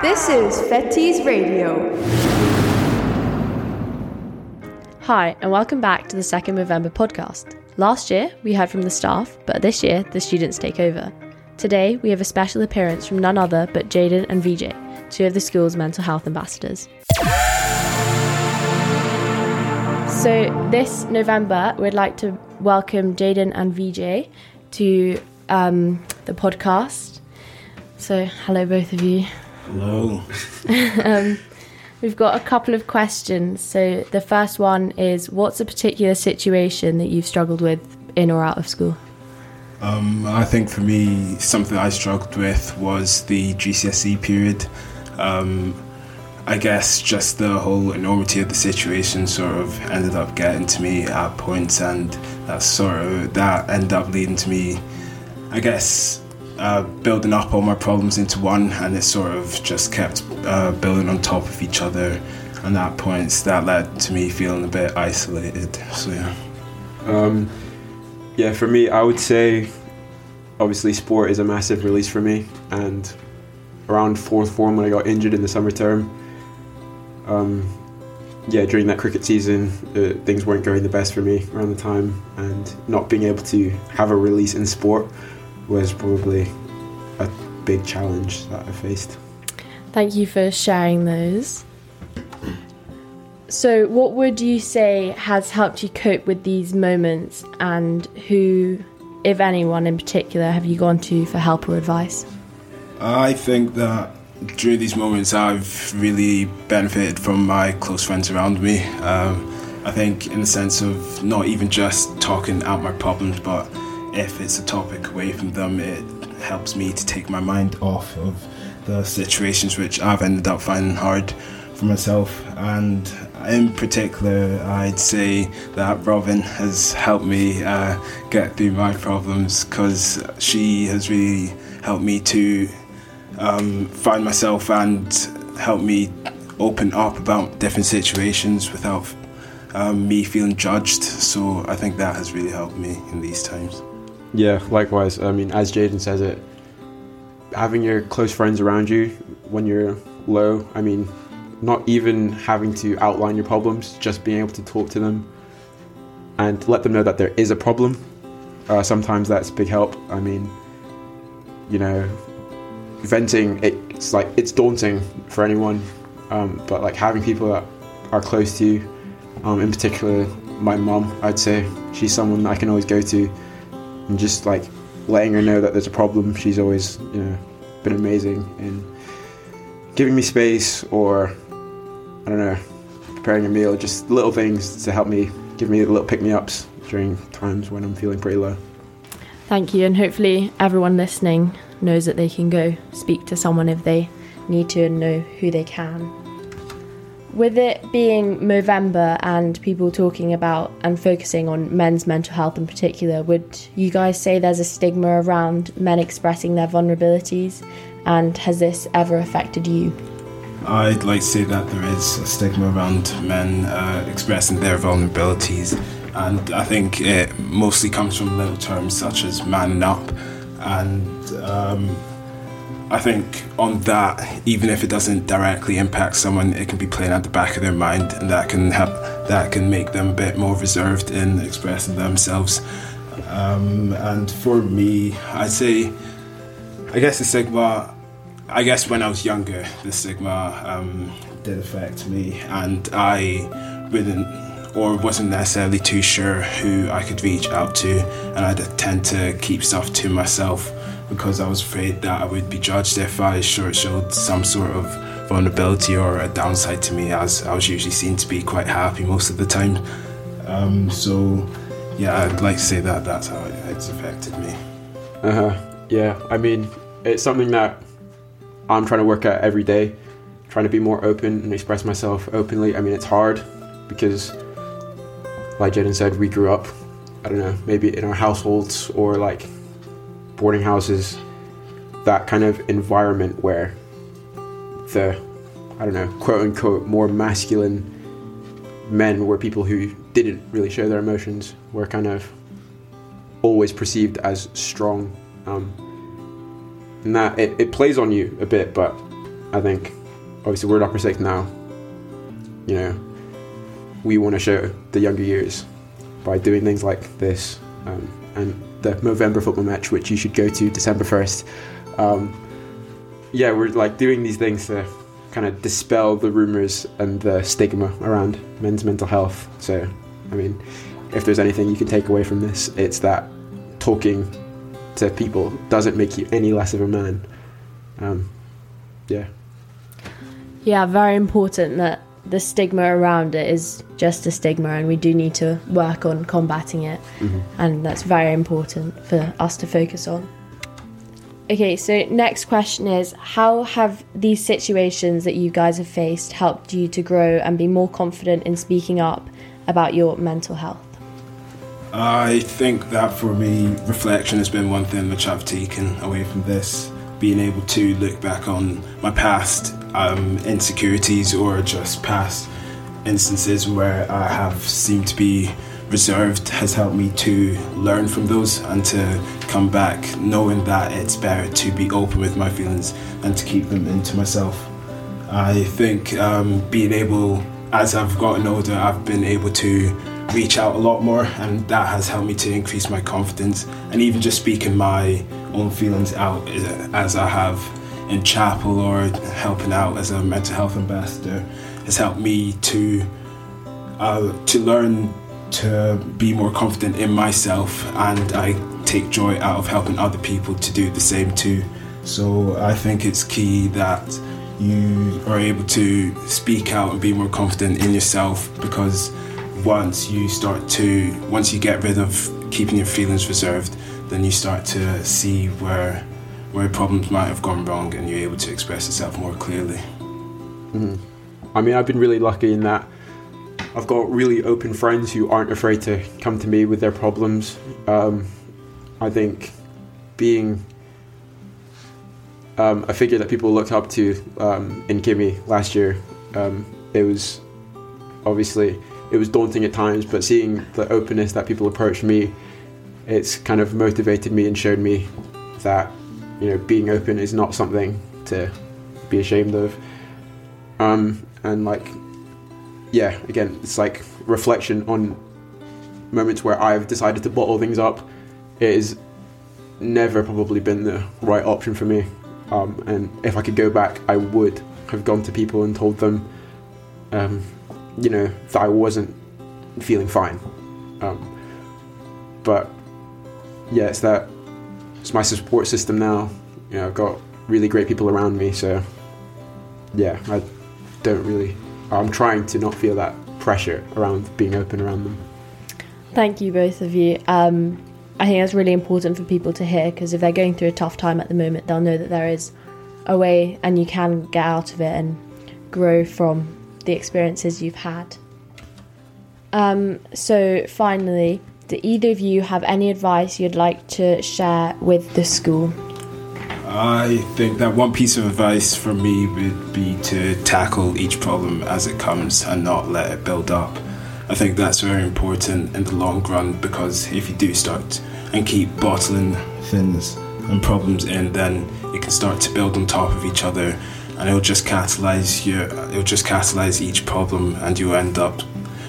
This is Fetties Radio. Hi, and welcome back to the 2nd Movember podcast. Last year, we heard from the staff, but this year, the students take over. Today, we have a special appearance from none other but Jaden and VJ, two of the school's mental health ambassadors. So this November, we'd like to welcome Jaden and VJ to the podcast. So, hello both of you. Hello. We've got a couple of questions. So the first one is, what's a particular situation that you've struggled with in or out of school? I think for me, something I struggled with was the GCSE period. I guess just the whole enormity of the situation sort of ended up getting to me at points, and that ended up leading to me, I guess, building up all my problems into one, and it sort of just kept building on top of each other, and at points that led to me feeling a bit isolated. So yeah. For me, I would say obviously sport is a massive release for me, and around 4th form when I got injured in the summer term, during that cricket season, things weren't going the best for me around the time, and not being able to have a release in sport was probably a big challenge that I faced. Thank you for sharing those. So what would you say has helped you cope with these moments, and who, if anyone in particular, have you gone to for help or advice? I think that during these moments I've really benefited from my close friends around me. I think in the sense of not even just talking out my problems, but if it's a topic away from them, it helps me to take my mind off of the situations which I've ended up finding hard for myself. And in particular, I'd say that Robin has helped me get through my problems, because she has really helped me to find myself and help me open up about different situations without me feeling judged. So I think that has really helped me in these times. Yeah, likewise. I mean, as Jaden says it, having your close friends around you when you're low, I mean, not even having to outline your problems, just being able to talk to them and let them know that there is a problem. Sometimes that's big help. I mean, venting, it's daunting for anyone, but like having people that are close to you, in particular my mum, I'd say she's someone I can always go to, and just like letting her know that there's a problem. She's always been amazing in giving me space, or I don't know, preparing a meal, just little things to help me, give me little pick-me-ups during times when I'm feeling pretty low. Thank you, and hopefully everyone listening knows that they can go speak to someone if they need to, and know who they can. With it being Movember and people talking about and focusing on men's mental health in particular, would you guys say there's a stigma around men expressing their vulnerabilities, and has this ever affected you? I'd like to say that there is a stigma around men expressing their vulnerabilities, and I think it mostly comes from little terms such as manning up, and I think on that, even if it doesn't directly impact someone, it can be playing at the back of their mind, and that can make them a bit more reserved in expressing themselves. And for me, I'd say, I guess the stigma, when I was younger, the stigma did affect me, and I wasn't necessarily too sure who I could reach out to, and I'd tend to keep stuff to myself, because I was afraid that I would be judged if I showed some sort of vulnerability or a downside to me, as I was usually seen to be quite happy most of the time. So yeah, I'd like to say that that's how it's affected me. Yeah, I mean, it's something that I'm trying to work at every day, trying to be more open and express myself openly. I mean, it's hard because, like Jaden said, we grew up, I don't know, maybe in our households or like boarding houses, that kind of environment where the, I don't know, quote unquote more masculine men were people who didn't really show their emotions, were kind of always perceived as strong. And that it plays on you a bit, but I think, obviously, we're at Upper Sixth now. You know, we want to show the younger years by doing things like this, and the Movember football match, which you should go to December 1st. Yeah, we're like doing these things to kind of dispel the rumours and the stigma around men's mental health. So, I mean, if there's anything you can take away from this, it's that talking to people doesn't make you any less of a man. Yeah, very important that the stigma around it is just a stigma, and we do need to work on combating it. And that's very important for us to focus on. Okay, so next question is, how have these situations that you guys have faced helped you to grow and be more confident in speaking up about your mental health? I think that for me, reflection has been one thing which I've taken away from this. Being able to look back on my past insecurities or just past instances where I have seemed to be reserved has helped me to learn from those and to come back knowing that it's better to be open with my feelings and to keep them into myself. I think being able, as I've gotten older, I've been able to reach out a lot more, and that has helped me to increase my confidence, and even just speaking my own feelings out as I have in chapel or helping out as a mental health ambassador has helped me to learn to be more confident in myself, and I take joy out of helping other people to do the same too. So I think it's key that you are able to speak out and be more confident in yourself, because once you get rid of keeping your feelings reserved, then you start to see where problems might have gone wrong, and you're able to express yourself more clearly. I mean, I've been really lucky in that I've got really open friends who aren't afraid to come to me with their problems. I think being a figure that people looked up to in Kimmy last year, it was daunting at times, but seeing the openness that people approached me, it's kind of motivated me and showed me that, you know, being open is not something to be ashamed of. And like, yeah, again, it's like reflection on moments where I've decided to bottle things up. It has never probably been the right option for me. And if I could go back, I would have gone to people and told them, you know, that I wasn't feeling fine. But yeah, it's my support system now. You know, I've got really great people around me, so yeah, I'm trying to not feel that pressure around being open around them. Thank you, both of you. I think that's really important for people to hear, because if they're going through a tough time at the moment, they'll know that there is a way and you can get out of it and grow from the experiences you've had. So finally, do either of you have any advice you'd like to share with the school? I think that one piece of advice from me would be to tackle each problem as it comes and not let it build up. I think that's very important in the long run, because if you do start and keep bottling things and problems in, then it can start to build on top of each other, and it'll just catalyze each problem, and you end up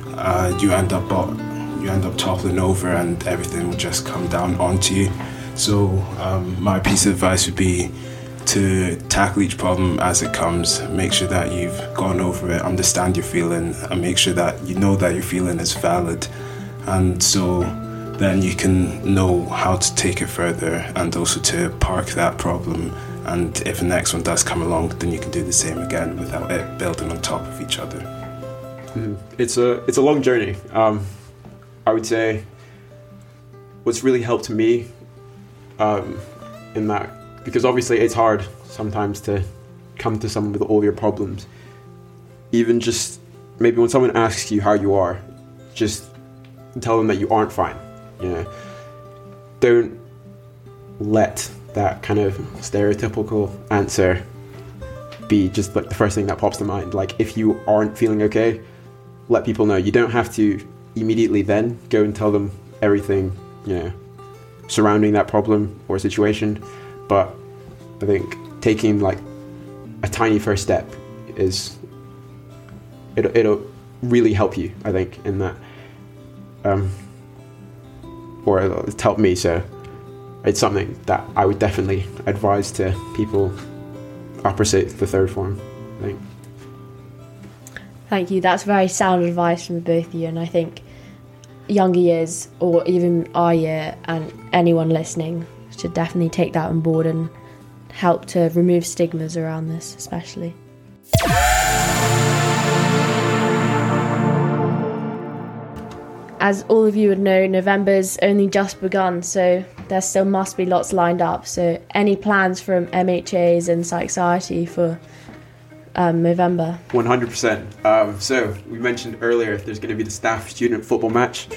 toppling over, and everything will just come down onto you. So my piece of advice would be to tackle each problem as it comes. Make sure that you've gone over it, understand your feeling, and make sure that you know that your feeling is valid. And so then you can know how to take it further, and also to park that problem. And if the next one does come along, then you can do the same again without it building on top of each other. It's a long journey. I would say what's really helped me in that, because obviously it's hard sometimes to come to someone with all your problems. Even just maybe when someone asks you how you are, just tell them that you aren't fine. You know, don't let that kind of stereotypical answer be just like the first thing that pops to mind. Like, if you aren't feeling okay, let people know. You don't have to immediately then go and tell them everything, you know, surrounding that problem or situation. But I think taking like a a tiny first step it'll really help you, I think, in that, or it's helped me. So it's something that I would definitely advise to people upper sixth to third form, I think. Thank you. That's very sound advice from both of you, and I think younger years, or even our year, and anyone listening should definitely take that on board and help to remove stigmas around this, especially. As all of you would know, November's only just begun, so there still must be lots lined up. So any plans from MHAs and Psych Society for November? 100%. So we mentioned earlier there's going to be the staff-student football match.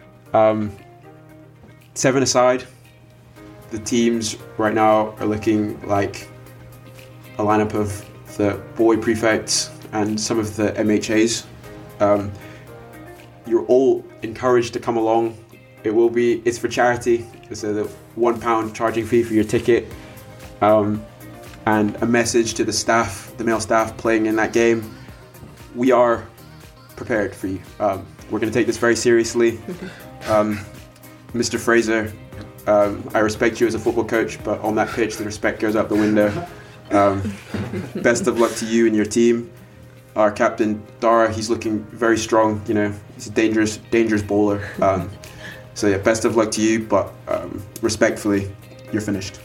7-a-side. The teams right now are looking like a lineup of the boy prefects and some of the MHAs. You're all encouraged to come along. It's for charity. It's a £1 charging fee for your ticket. And a message to the staff, the male staff playing in that game. We are prepared for you. We're going to take this very seriously. Mr. Fraser, I respect you as a football coach, but on that pitch, the respect goes out the window. Best of luck to you and your team. Our captain, Dara, he's looking very strong. You know, he's a dangerous bowler. So yeah, best of luck to you, but respectfully, you're finished.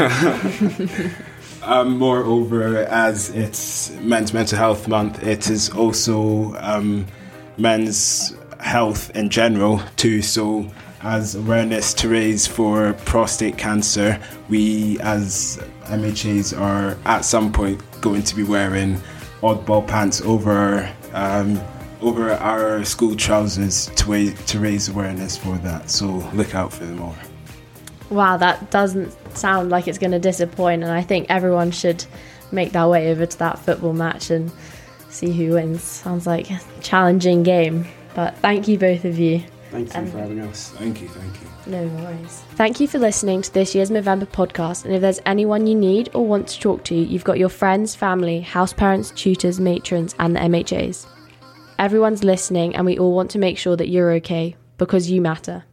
Moreover, as it's Men's Mental Health Month, it is also men's health in general too. So as awareness to raise for prostate cancer, we as MHAs are at some point going to be wearing oddball pants over our school trousers to raise awareness for that. So look out for them all. Wow, that doesn't sound like it's going to disappoint, and I think everyone should make their way over to that football match and see who wins. Sounds like a challenging game, but thank you both of you. Thank you for having us. Thank you. No worries. Thank you for listening to this year's Movember podcast, and if there's anyone you need or want to talk to, you've got your friends, family, house parents, tutors, matrons and the MHAs. Everyone's listening, and we all want to make sure that you're okay, because you matter.